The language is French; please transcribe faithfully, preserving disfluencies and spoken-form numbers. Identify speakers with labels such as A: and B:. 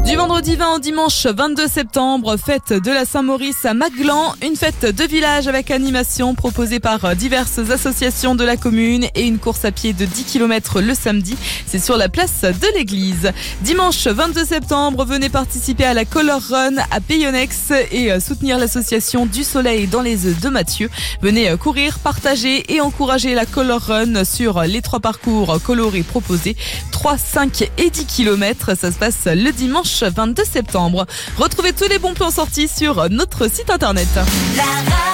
A: Du vendredi vingt au dimanche vingt-deux septembre, fête de la Saint-Maurice à Maglan, une fête de village avec animation proposée par diverses associations de la commune et une course à pied de dix kilomètres le samedi. C'est sur la place de l'église. Dimanche vingt-deux septembre, venez participer à la Color Run à Payonnex et soutenir l'association du Soleil dans les œufs de Mathieu. Venez courir, partager et encourager la Color Run sur les trois parcours colorés proposés, trois, cinq et dix kilomètres. Ça se passe le dimanche vingt-deux septembre. Retrouvez tous les bons plans sortis sur notre site internet. La